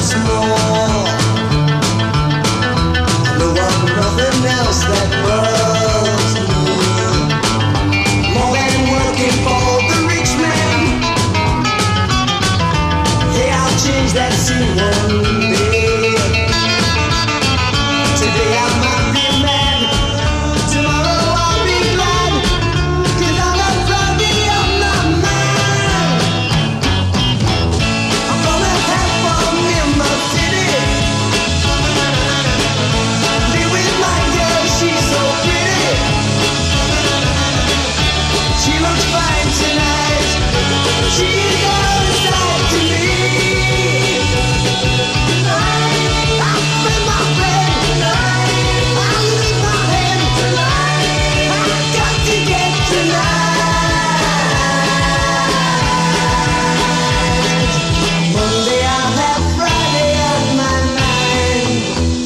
once more. No one, nothing else that was new. More than working for the rich man. Hey, I'll change that scene one day. Today I might be mad. Tomorrow I'll be glad. 'Cause I'm not probably on my mind. I'm gonna have fun in my city. Be with my girl, she's so pretty. She looks fine tonight. She's gonna side to me. Tonight, I'm with my friend. Tonight, I'll lose my head. Tonight, I've got to get tonight. Monday I'll have Friday on my mind.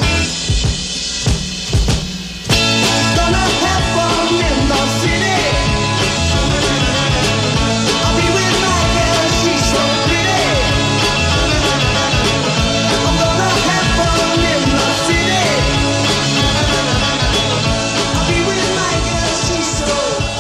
Gonna have fun in the city. I'll be with my girl, she's so pretty. I'm gonna have fun in the city. I'll be with my girl, she's so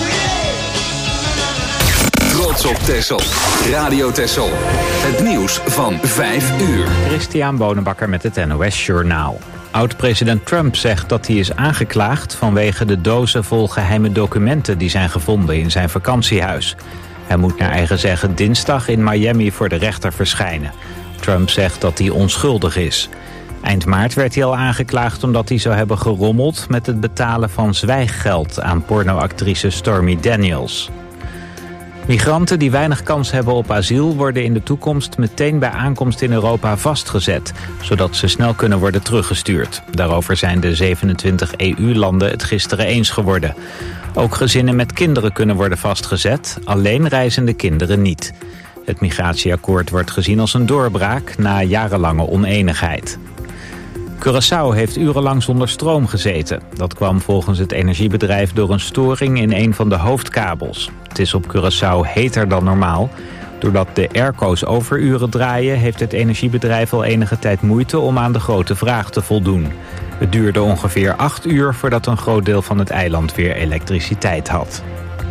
pretty. Trots op Texel. Radio Texel. Het nieuws van 5 uur. Christian Bonenbakker met het NOS Journaal. Oud-president Trump zegt dat hij is aangeklaagd vanwege de dozen vol geheime documenten die zijn gevonden in zijn vakantiehuis. Hij moet naar eigen zeggen dinsdag in Miami voor de rechter verschijnen. Trump zegt dat hij onschuldig is. Eind maart werd hij al aangeklaagd omdat hij zou hebben gerommeld met het betalen van zwijggeld aan pornoactrice Stormy Daniels. Migranten die weinig kans hebben op asiel worden in de toekomst meteen bij aankomst in Europa vastgezet, zodat ze snel kunnen worden teruggestuurd. Daarover zijn de 27 EU-landen het gisteren eens geworden. Ook gezinnen met kinderen kunnen worden vastgezet, alleen reizende kinderen niet. Het migratieakkoord wordt gezien als een doorbraak na jarenlange oneenigheid. Curaçao heeft urenlang zonder stroom gezeten. Dat kwam volgens het energiebedrijf door een storing in een van de hoofdkabels. Het is op Curaçao heter dan normaal. Doordat de airco's overuren draaien, heeft het energiebedrijf al enige tijd moeite om aan de grote vraag te voldoen. Het duurde ongeveer 8 uur voordat een groot deel van het eiland weer elektriciteit had.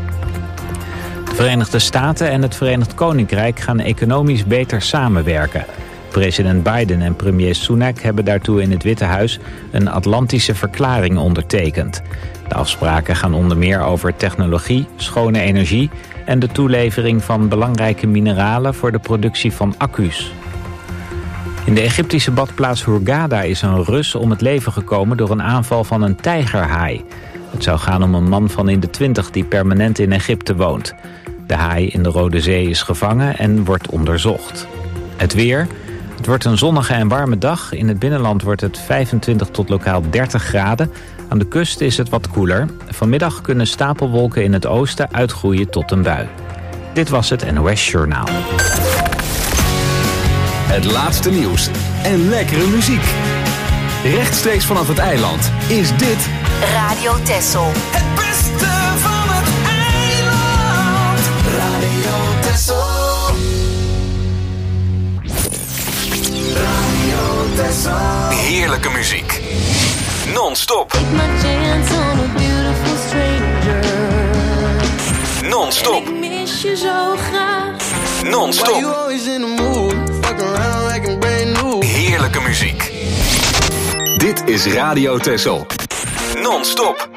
De Verenigde Staten en het Verenigd Koninkrijk gaan economisch beter samenwerken. President Biden en premier Sunak hebben daartoe in het Witte Huis een Atlantische verklaring ondertekend. De afspraken gaan onder meer over technologie, schone energie en de toelevering van belangrijke mineralen voor de productie van accu's. In de Egyptische badplaats Hurghada is een Rus om het leven gekomen door een aanval van een tijgerhaai. Het zou gaan om een man van in de 20 die permanent in Egypte woont. De haai in de Rode Zee is gevangen en wordt onderzocht. Het weer. Het wordt een zonnige en warme dag. In het binnenland wordt het 25 tot lokaal 30 graden. Aan de kust is het wat koeler. Vanmiddag kunnen stapelwolken in het oosten uitgroeien tot een bui. Dit was het NOS Journaal. Het laatste nieuws en lekkere muziek. Rechtstreeks vanaf het eiland is dit Radio Texel. Het beste van het eiland. Radio Texel. Radio Texel. heerlijke muziek. Non-stop. Non-stop. Ik mis je zo graag. Non-stop. Heerlijke muziek. Dit is Radio Texel. Non-stop.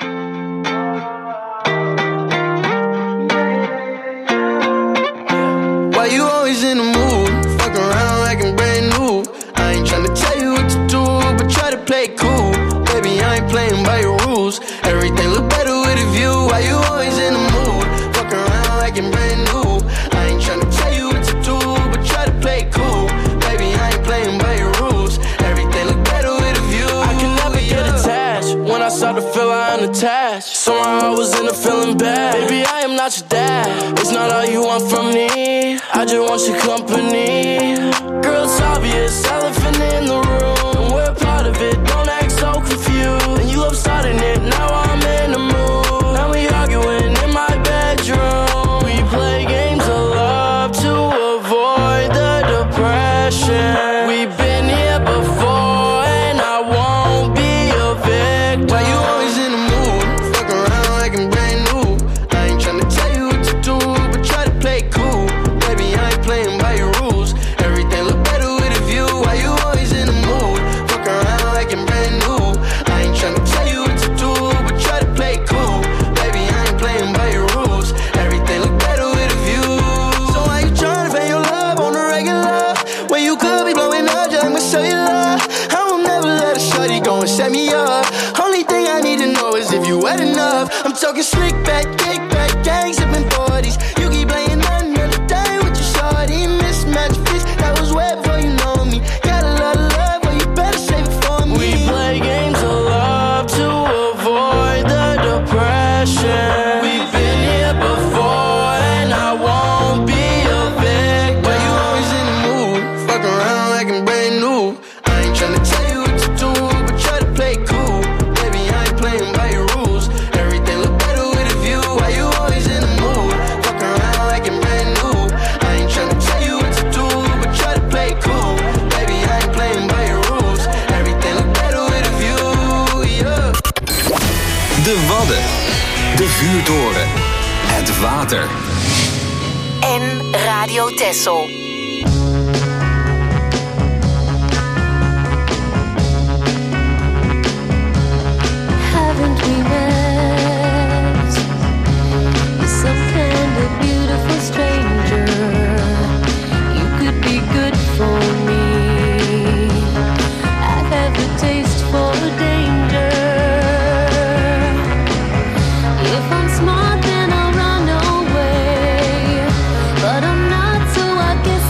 Why you always in the mood? Fuck around like I'm brand new. I ain't tryna tell you what to do, but try to play cool. Baby, I ain't playing by your rules. Everything look better with a view. Why you always in the mood? Fuck around like I'm brand new. I ain't tryna tell you what to do, but try to play cool. Baby, I ain't playing by your rules. Everything look better with a view. I can never get attached. When I start to feel I unattached, somehow I was in a feeling bad. Baby, I am not your dad. It's not all you want from me. I just want your company. Girl, it's obvious, elephant in the room. We're part of it, don't act so confused. And you love starting it, now I'm in the mood. Now we arguing in my bedroom. We play games of love to avoid the depression. We've been here talking slick back, kick back, gang sipping 40s. You keep playing another day with your shorty. Mismatch fish, that was way before you know me. Got a lot of love, but you better save it for me. We play games of love to avoid the depression. We've been here before, and I won't be a victim. Why you always in the mood? Fuck around like I'm brand new. I ain't tryna tell you what to do, but try to play cool. Baby, I ain't playing by your rules. Everything look better with a view. Why you always in the mood? Fuck around like I'm brand new. I ain't tryna tell you what to do, but try to play cool. Baby, I ain't playing by your rules. Everything look better with a view, yeah. De Wadden. De Vuurtoren. Het water. En Radio Texel. Haven't we met? You're some kind of beautiful stranger. You could be good for me. I have a taste for danger. If I'm smart, then I'll run away. But I'm not, so I guess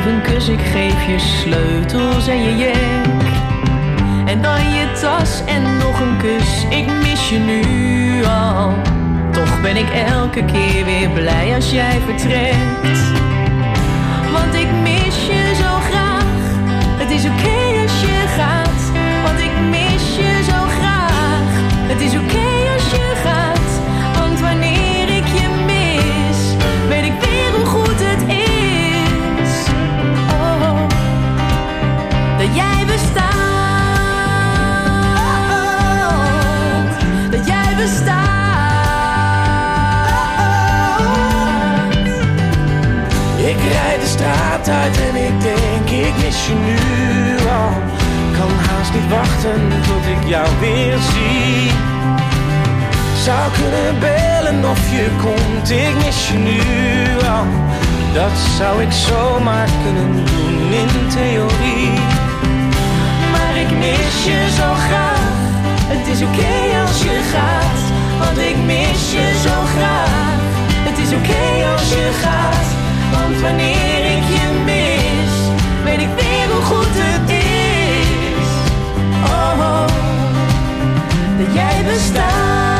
geef een kus, ik geef je sleutels en je jek. En dan je tas en nog een kus, ik mis je nu al. Toch ben ik elke keer weer blij als jij vertrekt. Want ik mis je zo graag, het is oké als je gaat. Want ik mis je zo graag, het is oké als je gaat. Want wanneer ik je mis, weet ik weer hoe goed het is. Oh, dat jij bestaat, dat jij bestaat. Ik rijd de straat uit en ik denk, ik mis je nu al. Kan haast niet wachten tot ik jou weer zie. Zou kunnen bellen of je komt, ik mis je nu al. Dat zou ik zomaar kunnen doen in theorie. Maar ik mis je zo graag, het is oké als je gaat. Want ik mis je zo graag, het is oké als je gaat. Want wanneer ik je mis, weet ik weer hoe goed het is. Oh, dat jij bestaat.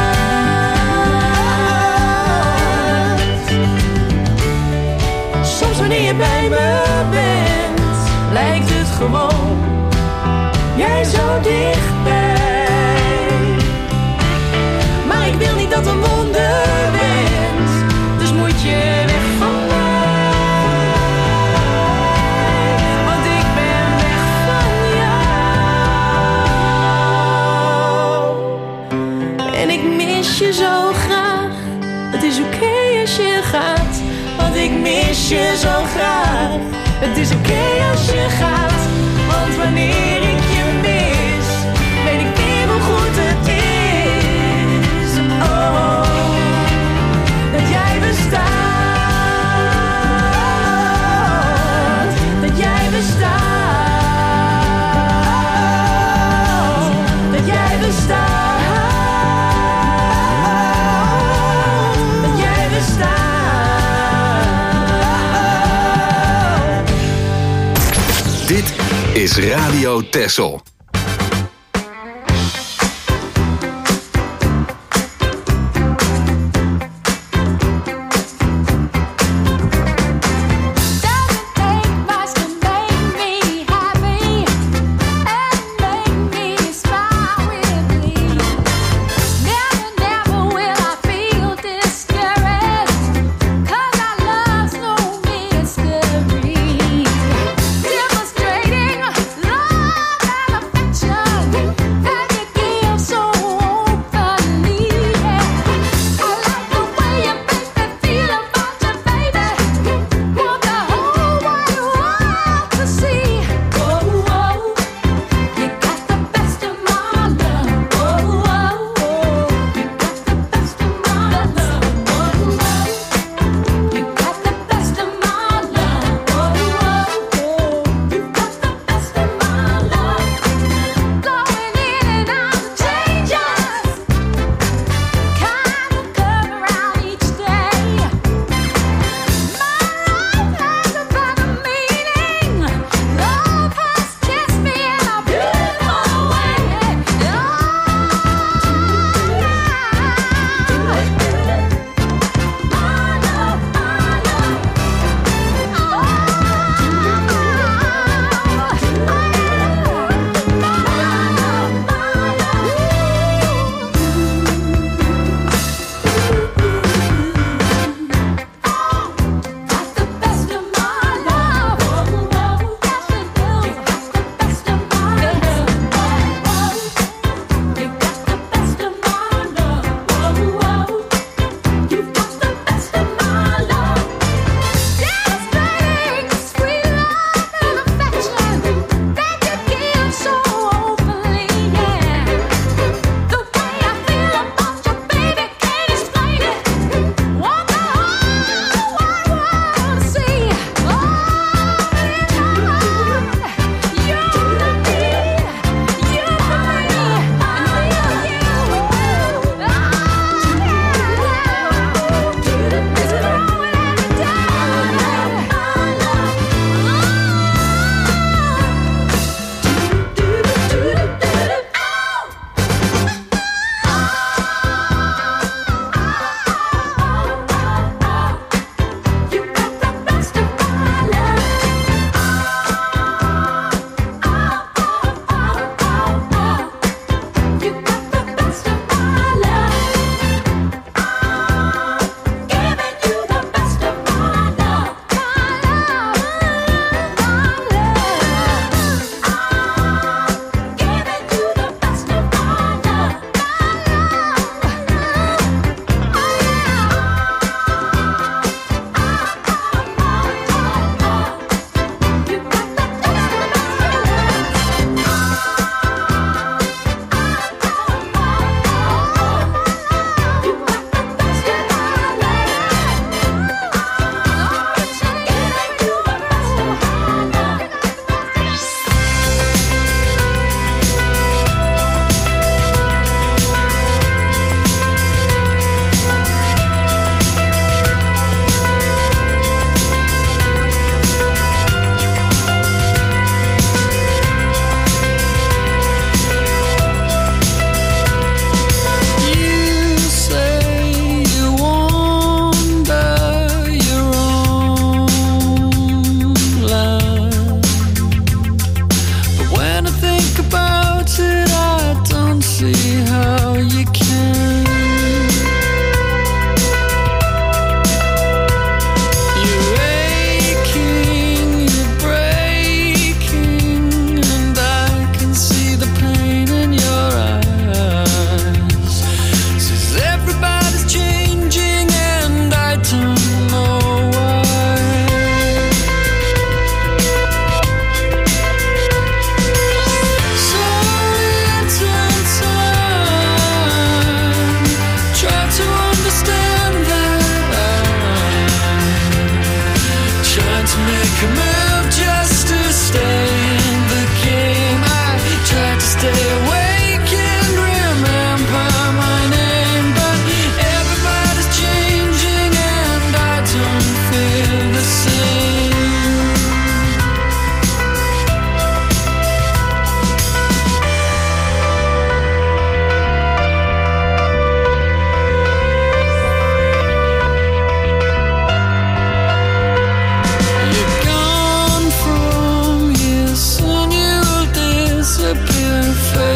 Soms wanneer je bij me bent, lijkt het gewoon jij zo dichtbij. Maar ik wil niet dat een wonder bent, dus moet je weg van mij. Want ik ben weg van jou. En ik mis je zo graag, het is oké als je gaat. Want ik mis je zo graag, het is oké als je gaat. Want wanneer ik je mis, weet ik weer hoe goed het is. Oh, dat jij bestaat, dat jij bestaat, dat jij bestaat, dat jij bestaat. Dit is Radio Texel. Demonstrating love and affection.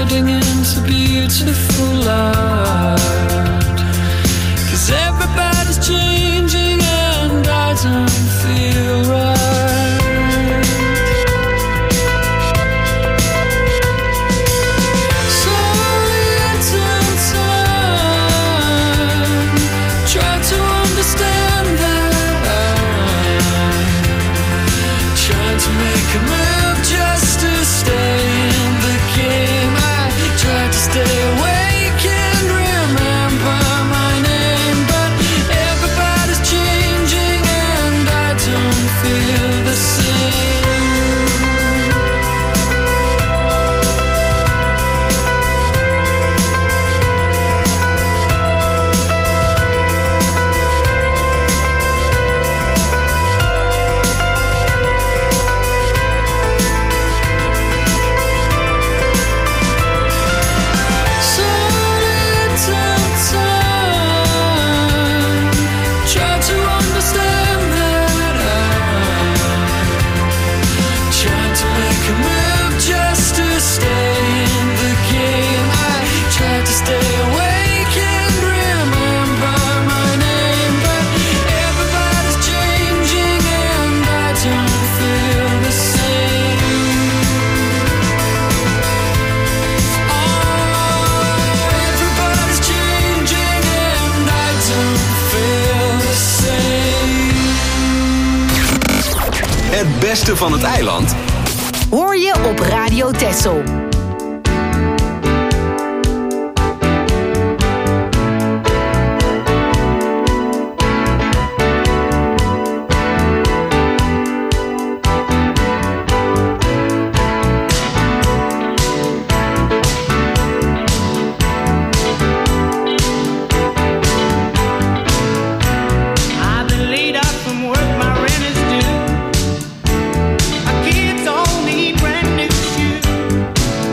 flooding into beautiful art. 'Cause everybody's changing and I don't feel right. So little time, try to understand that I'm trying to make a move just to stay in the game. I try to stay awake and remember my name, but everybody's changing and I don't feel the same. So little time, try to understand that I'm trying to make a move just to stay in the game. I try to stay awake and remember my name, but everybody's changing and I don't feel the same. Everybody's changing and I don't feel the same. Het beste van het eiland Hoor je op Radio Texel. I've been laid out from work, my rent is due. My kids all need brand new shoes.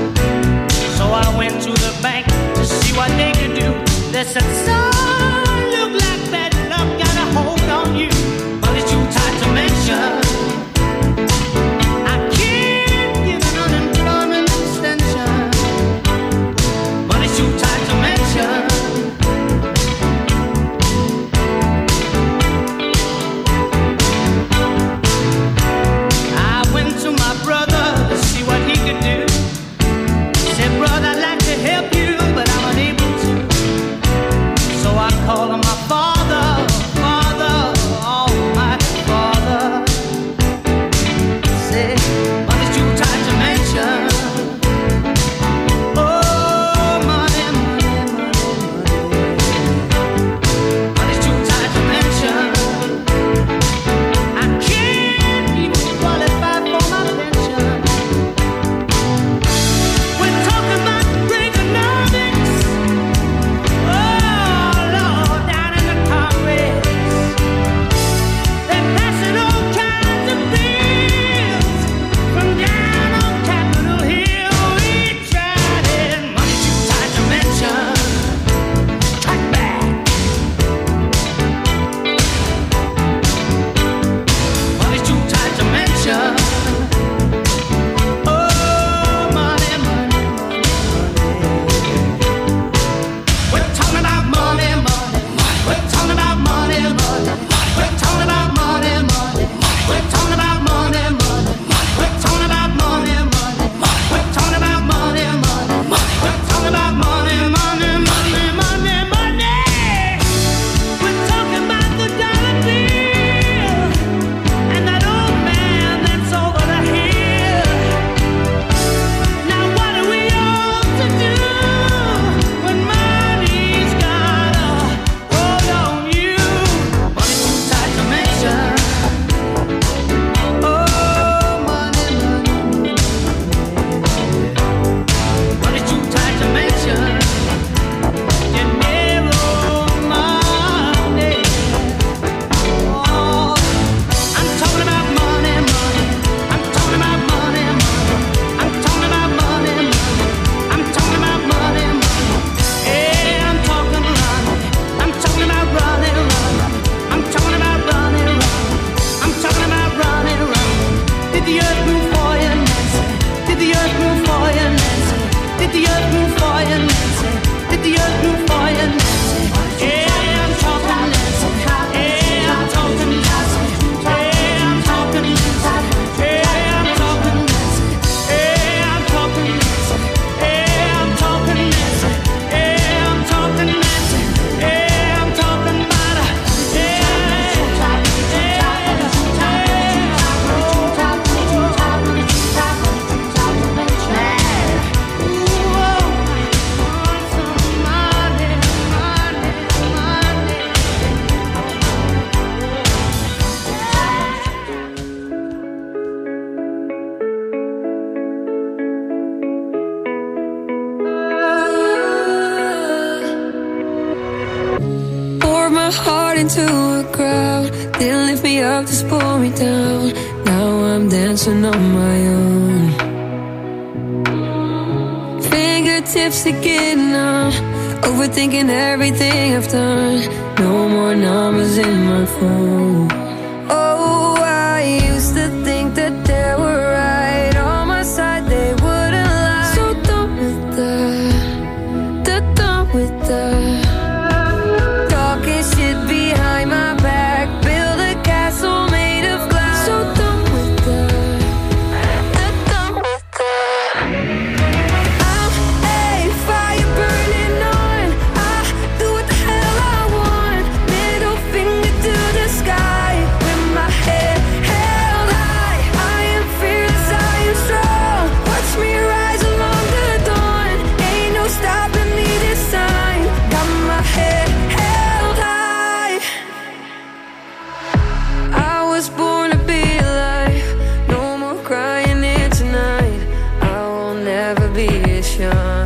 heart into a crowd. Didn't lift me up, just pull me down. Now I'm dancing on my own. Fingertips are getting numb, overthinking everything I've done. No more numbers in my phone. Oh, I used to think that they were right on my side, they wouldn't lie. So done with that, done with that. Talking shit behind my back, build a castle made of glass. So done with that, done with that. I'm a fire burning on, I do what the hell I want. Middle finger to the sky, with my head held high. I am fearless, I am strong. Watch me rise along the dawn. Ain't no stopping me this time. Got my head held high. I was born to be alive. No more crying here tonight. I will never be as young.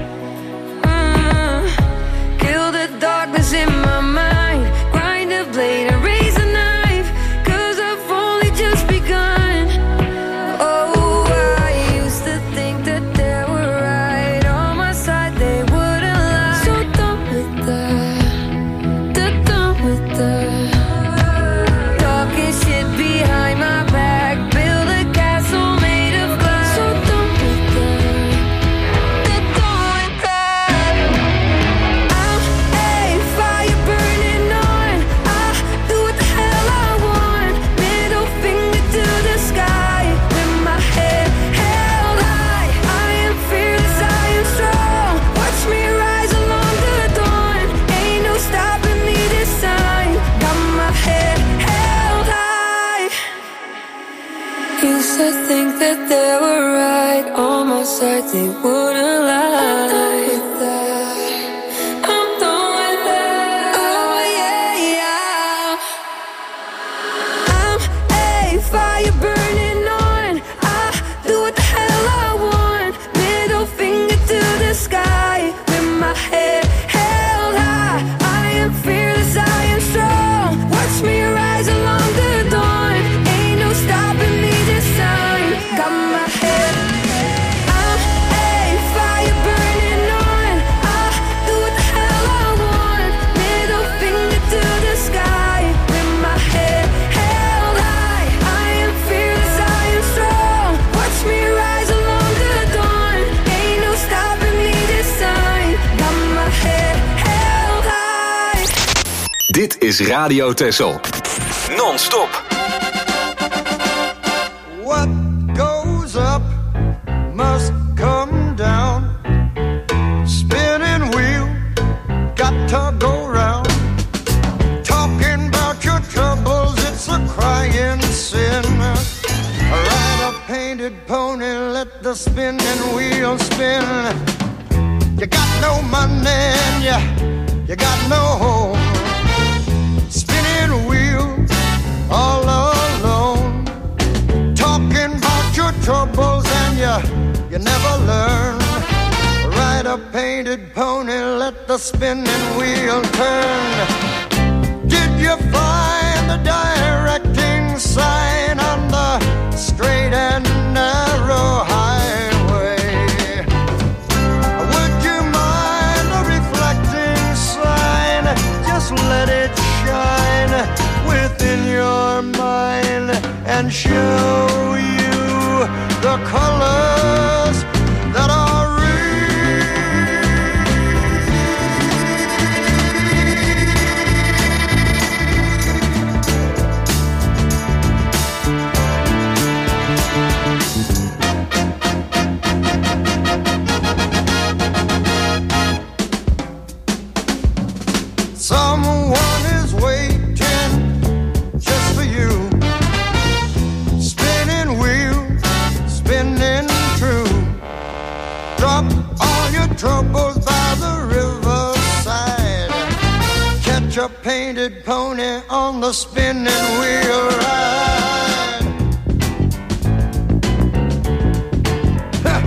Kill the darkness in my mind. Grind a blade and raise a knife, 'cause I've only just begun. Oh, I used to think that they were right on my side, they wouldn't lie. So done with that, done with that. Talking shit behind my back, build a castle made of glass. So done with that, done with that. I'm a fire burning on, I do what the hell I want. Middle finger to the sky, with my head held high. I am fearless, I am strong. Watch me rise along the dawn. Ain't no stopping me this time. Got my head held high. Used to think that they were right on my side, they wouldn't lie. I'm done with that. Oh yeah, yeah. I'm a fire burning on, I do what the hell I want. Middle finger to the sky, with my head held high. I am fearless, I am strong. Watch me rise along the dawn. Ain't no stopping me this time. Got my head. I'm a fire burning on, I do what the hell I want. Middle finger to the sky, with my head held high. I am fearless, I am strong. Watch me rise along the dawn. Ain't no stopping me this time. Got my head held high. Dit is Radio Texel. Non-stop. What goes up must come down. Spinning wheel, got to go round. Talking about your troubles, it's a crying sin. Ride a painted pony, let the spinning wheel spin. You got no money and you got no home. Spinning wheel, all alone. Talking about your troubles and you never learn. Ride a painted pony, let the spinning wheel turn. Did you find the directing sign on the straight and narrow highway? Would you mind a reflecting sign? Just let it shine within your mind and show you the colors that are someone is waiting just for you. Spinning wheel, spinning true. Drop all your troubles by the riverside. Catch a painted pony on the spinning wheel ride. Ha!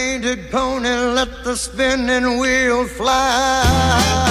painted pony, let the spinning wheel fly.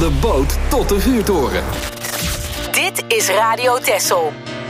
de boot tot de vuurtoren. Dit is Radio Texel.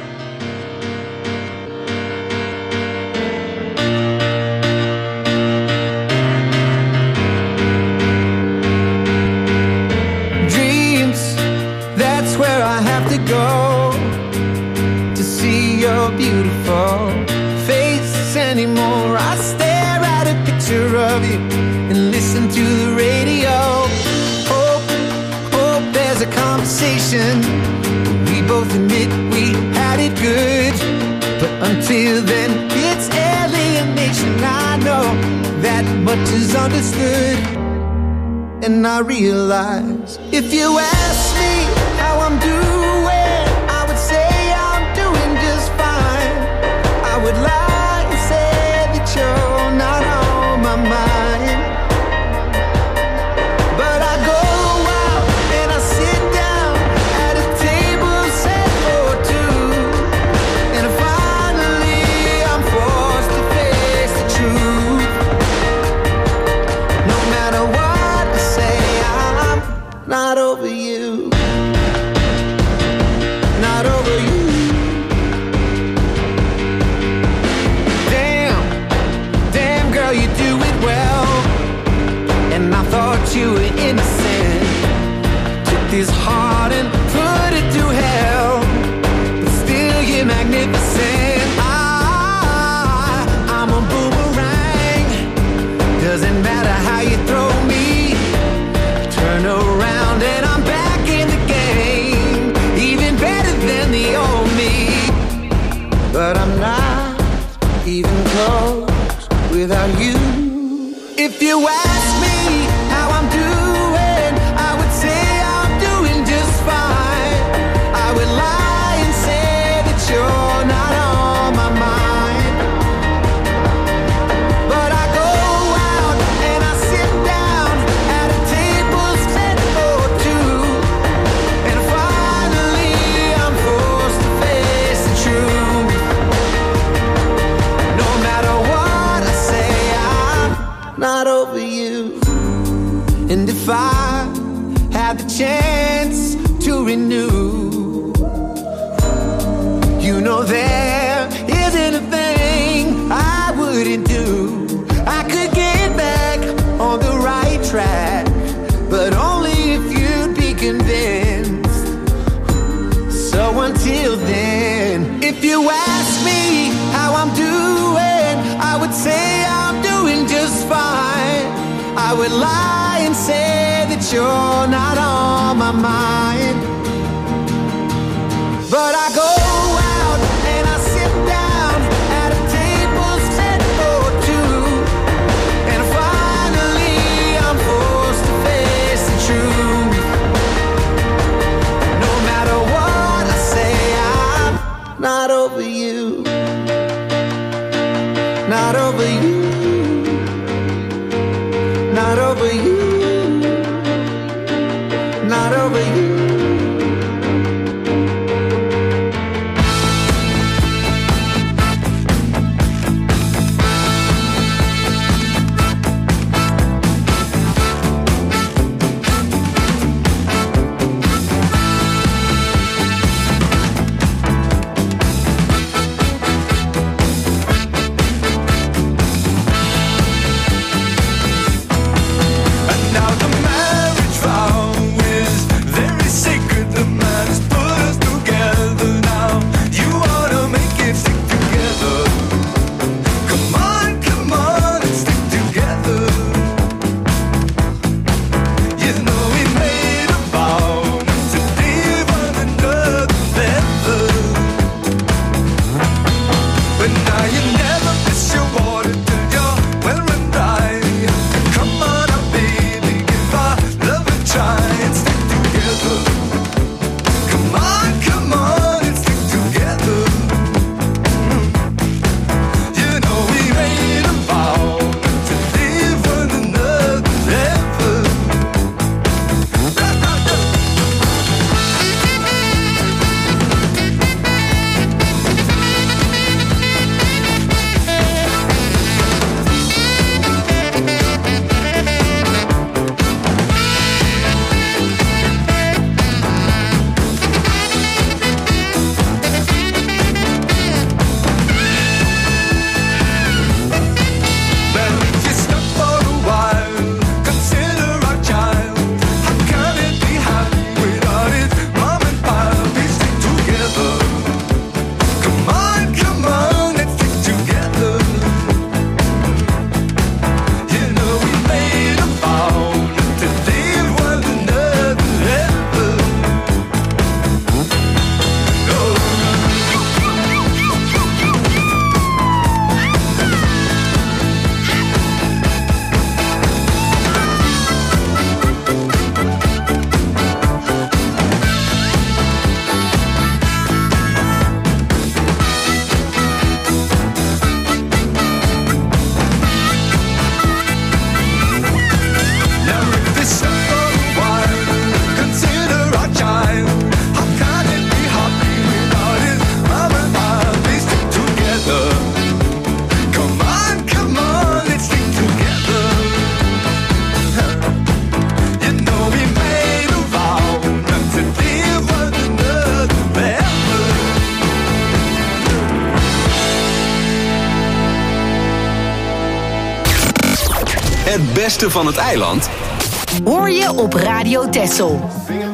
Dreams, that's where I have to go to see your beautiful face anymore. I stare at a picture of you and listen to the radio. Hope there's a conversation. We both admit we had it good, but until then it's alienation. I know that much is understood, and I realize if you ask me how I'm doing, I would say I'm doing just fine. I would lie and say that you're not on my mind, but I go out and I sit down at a table set for two, and finally I'm forced to face the truth. No matter what I say, I'm not over you. Not over you. Damn girl, you do it well. And I thought you were innocent. Took this heart and put it to hell, but still you're magnificent. I'm a boomerang. Doesn't matter how you throw me, turn around and I'm back in the game, even better than the old me. But I'm not even close without you. If you ask me how I'm doing, I would say I'm doing just fine. I would lie and say that you're not on my mind, but I go out and I sit down at a table set for two, and finally I'm forced to face the truth. No matter what I say, I'm not over you. And if I had the chance to renew, you know there isn't a thing I wouldn't do. I could get back on the right track, but only if you'd be convinced. So until then, if you ask me how I'm doing, I would say I'm doing just fine. I would lie and say that you're not on my mind, but I go out and I sit down at a table set for two, and finally I'm forced to face the truth. No matter what I say, I'm not over you. Not over you. Not over you. Not over you. beste van het eiland? Hoor je op Radio Texel.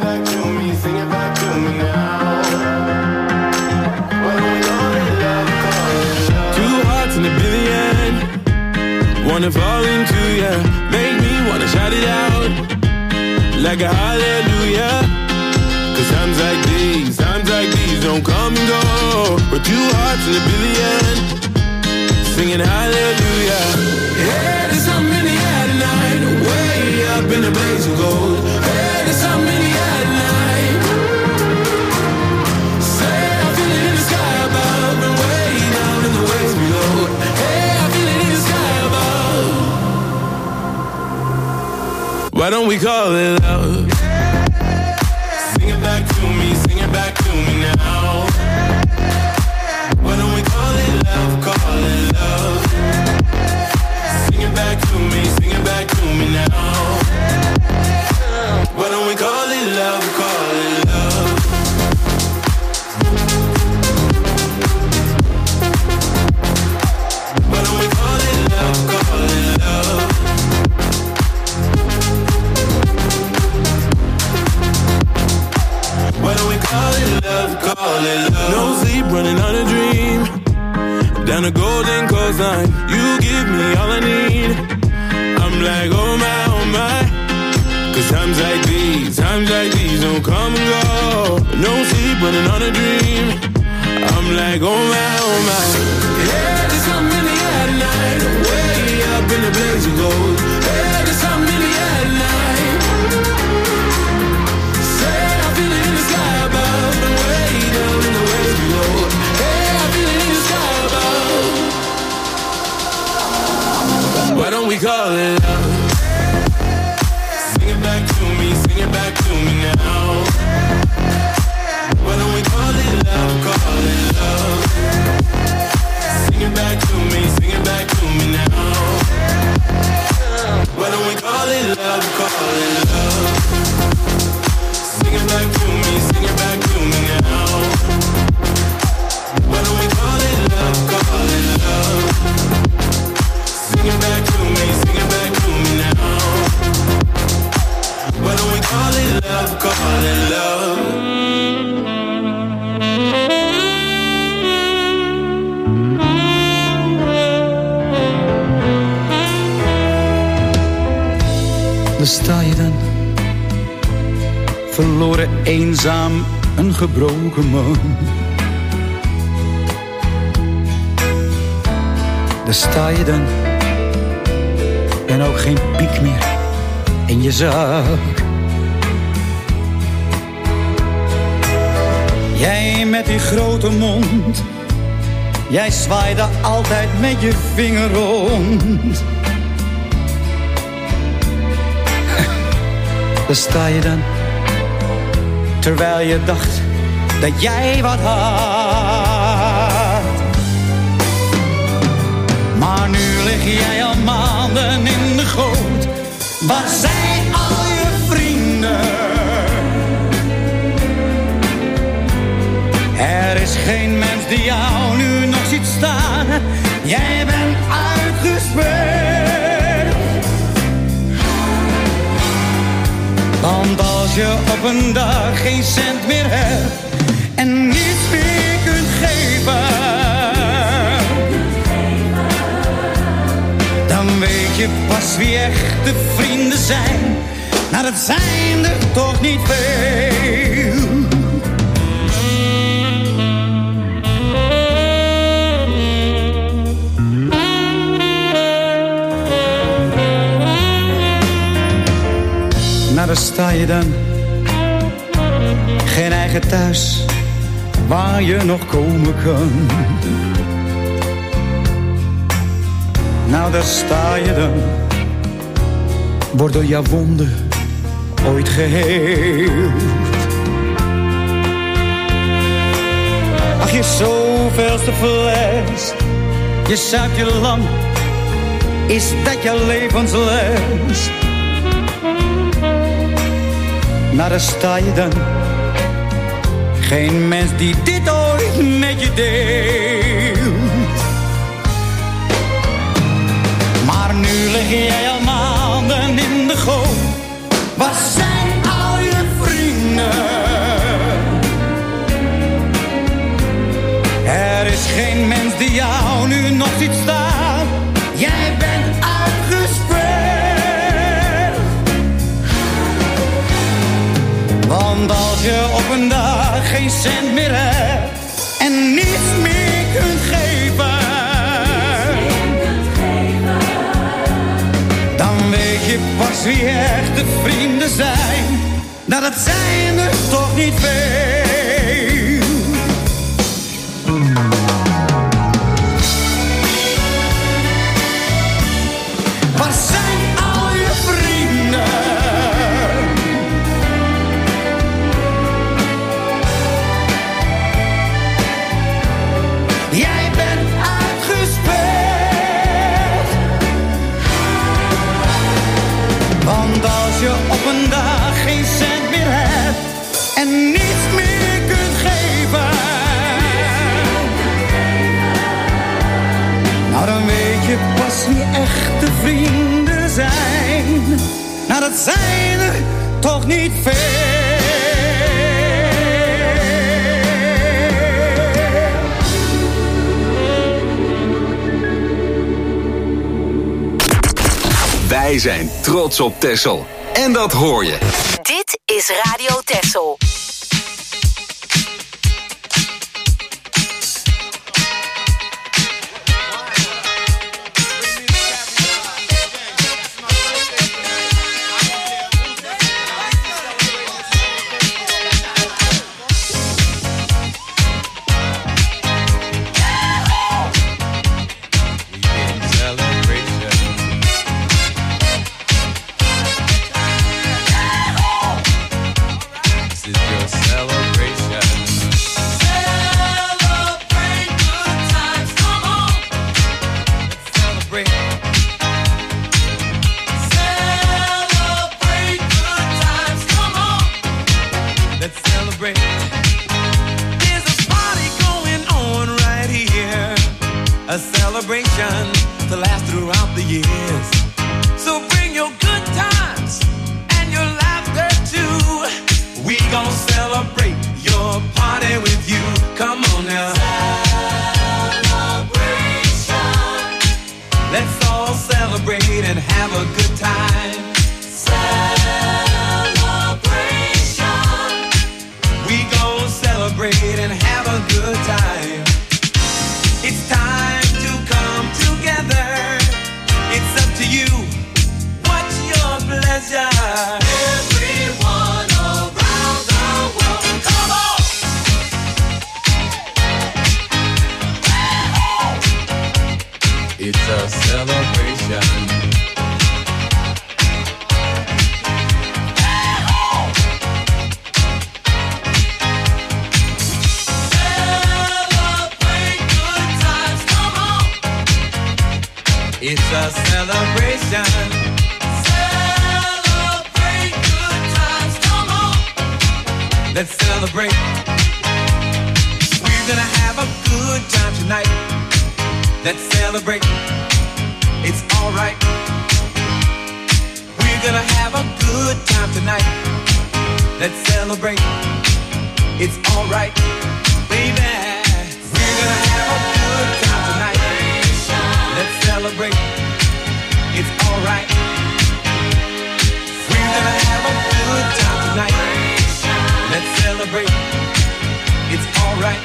Two hearts in a billion, wanna fall into ya, make me wanna shout it out like a hallelujah. Cause times like these don't come and go. We're two hearts in a billion, singing hallelujah. Hey, there's something in the air tonight, way up in the blaze of gold. Hey, there's something in the air tonight. Say I feel it in the sky above and way down in the waves below. Hey, I feel it in the sky above. Why don't we call it love? Sing it back to me, sing it back to me now. Why don't we call it love, call it love? Sing it back to me, sing it back to me now. Why don't we call it love, call it love? Why don't we call it love, call it love? Why don't we call it love, call it love? No sleep, running on a dream. Down a golden coastline, you give me all I need. I'm like, oh my. Cause times like these don't come and go. No sleep, running on a dream. I'm like, oh my. Yeah, there's something in the air tonight, way up in the blaze of gold. Yeah, there's something in the air tonight. Say I feel it in the sky above and way down in the waves below. Hey, I feel it in the sky above. Why don't we call it love? Sing it back to me, sing it back to me now. Why don't we call it love, call it love? Sing it back to me, sing it back to me now. Why don't we call it love, call it love? Sing it back to me, sing it back to me now. Why don't we call it love, call it love? Sing it back to me, sing it back to me now. Why don't we call it love, call it love? Daar sta je dan, verloren, eenzaam, een gebroken man. Daar sta je dan, en ook geen piek meer in je zak. Jij met die grote mond, jij zwaaide altijd met je vinger rond. Daar sta je dan, terwijl je dacht dat jij wat had. Maar nu lig jij al maanden in de goot. Waar zijn al je vrienden? Er is geen mens die jou nu nog ziet staan. Jij bent uitgespeeld. Want als je op een dag geen cent meer hebt en niets meer kunt geven, dan weet je pas wie echte vrienden zijn. Nou, dat zijn er toch niet veel. Nou, daar sta je dan, geen eigen thuis waar je nog komen kan. Nou, daar sta je dan, wordt door jouw wonden ooit geheeld. Ach, je zoveelste fles, je zuipt je lang, is dat je levensles? Nou, daar sta je dan, geen mens die dit ooit met je deelt. Maar nu lig jij al maanden is geen mens die jou nu nog ziet staan. Jij bent uitgespeeld. Want als je op een dag geen cent meer hebt en niets meer kunt geven, dan weet je pas wie echte vrienden zijn. Nou, dat zijn er toch niet veel. Waar zijn al je vrienden? Jij bent uitgespeeld. Want als je op een dag geen cent meer hebt en niets meer kunt geven, nou dan weet je pas wie echte vrienden zijn. Nou dat zijn er toch niet veel. Wij zijn trots op Texel. En dat hoor je. Dit is Radio Texel. To last throughout the years. So bring your good times and your laughter too. We gon' celebrate your party with you. Come on now. Celebration. Let's all celebrate and have a good time. Celebration. We gon' celebrate and have a good time. It's time to come together. It's up to you. What's your pleasure? Everyone around the world, come on! It's a celebration. It's a celebration. Celebrate good times, come on. Let's celebrate. We're gonna have a good time tonight. Let's celebrate. It's alright. We're gonna have a good time tonight. Let's celebrate. It's alright, baby. We're gonna have a good time tonight. Let's celebrate. It's alright. We're gonna have a good time tonight. Let's celebrate. It's alright.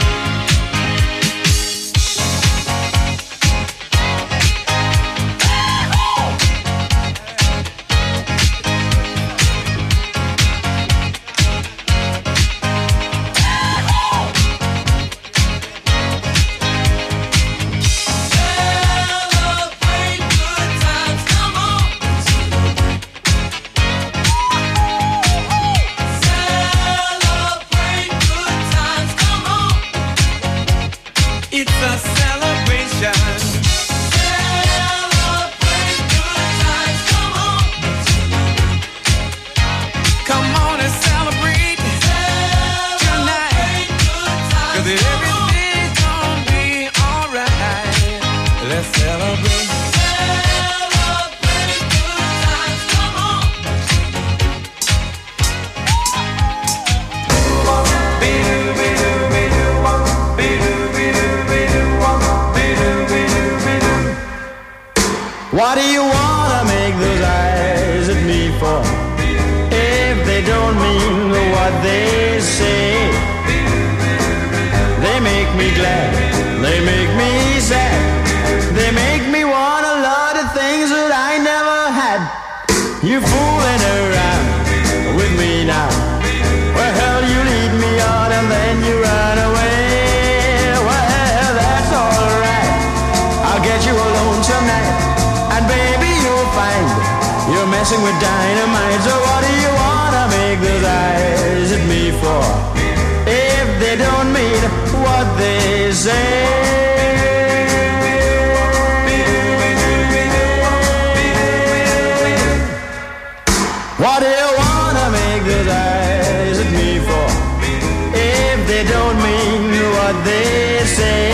me glad, they make me sad. They make me want a lot of things that I never had. You fooling around with me now. Well, hell, you lead me on and then you run away. Well, that's alright. I'll get you alone tonight. And baby, you'll find you're messing with dynamite. So what do you wanna make those eyes at me for? If they don't mean what they say. What do you wanna make those eyes at me for? If they don't mean what they say.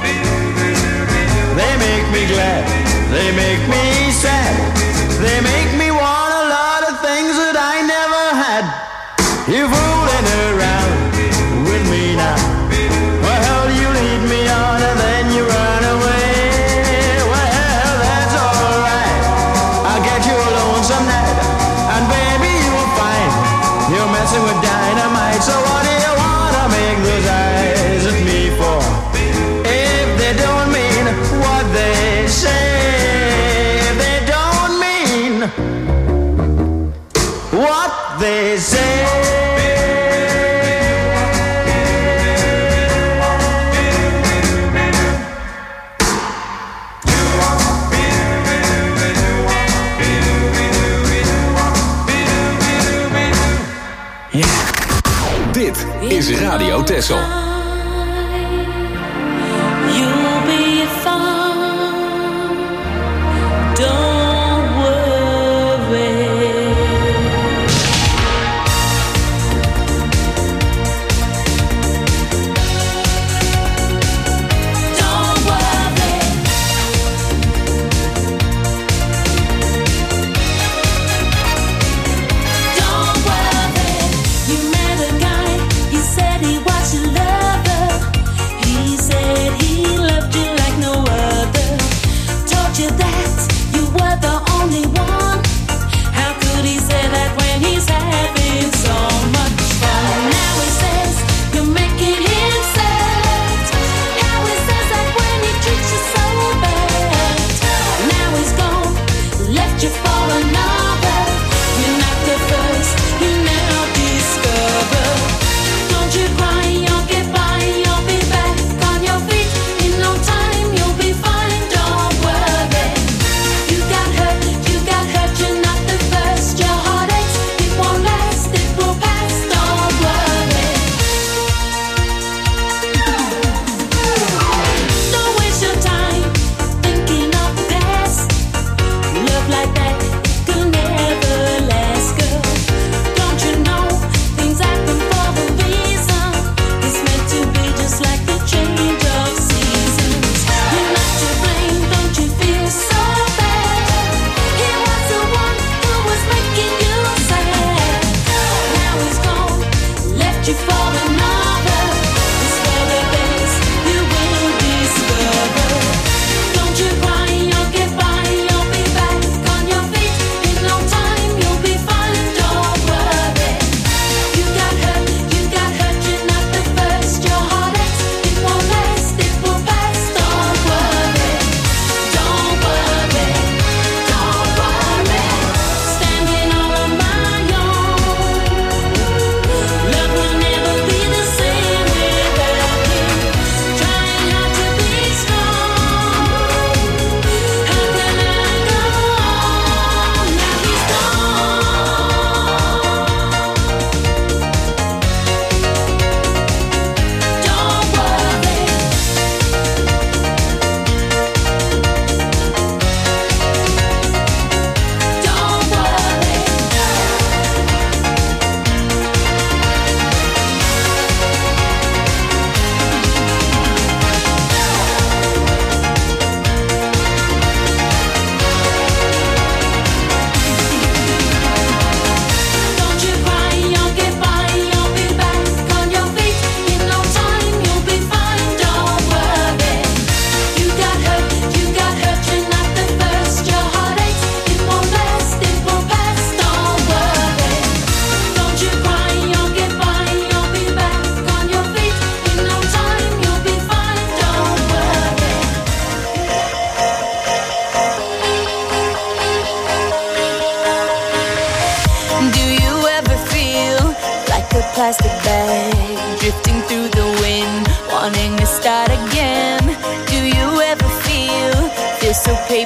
They make me glad, they make me sad. They make me want a lot of things that I never had. You're fooling around with me now. Well, hell, you lead me on and then you run away. Well, that's alright. I'll get you alone some night. And baby, you'll find you're messing with dynamite. So what do you wanna make those eyes at me for? If they don't mean what they say. If they don't mean what they say. Dit is Radio Texel. You'll be fine. Don't worry. Don't worry. Don't worry. You met a guy. He said he was in love.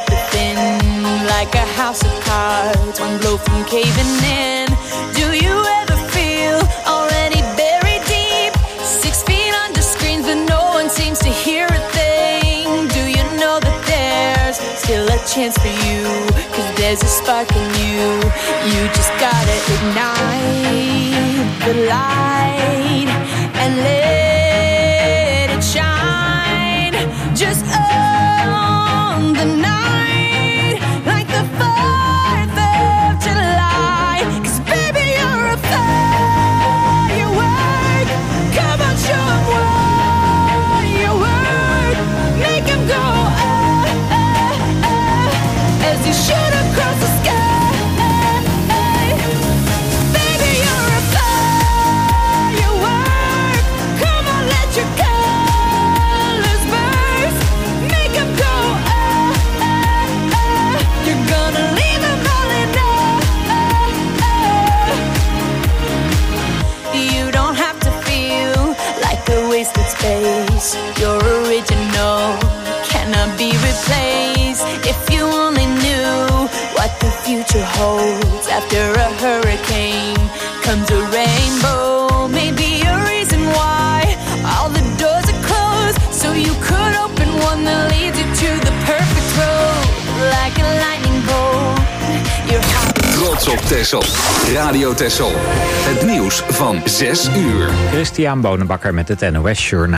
it within, like a house of cards, one blow from caving in. Do you ever feel already buried deep, 6 feet under screens, but no one seems to hear a thing? Do you know that there's still a chance for you? 'Cause there's a spark in you. You just gotta ignite the light and let it shine. Just own the night like the 4th of July. 'Cause baby, you're a firework. Come on, show 'em what you work. Make 'em go as you shoot across the sky. Baby, you're a firework. Come on, let your colors burst. Make 'em go You're gonna leave 'em all in You don't have to feel like a wasted space. You're original, cannot be replaced. If you only knew what the future holds. After a hurricane comes a rainbow. Maybe a reason why all the doors are closed, so you could open one that leads you to the perfect road. Like a lightning bolt, you're Trots op Texel. Radio Texel. Het nieuws van 6 uur. Christian Bonenbakker met het NOS Journaal.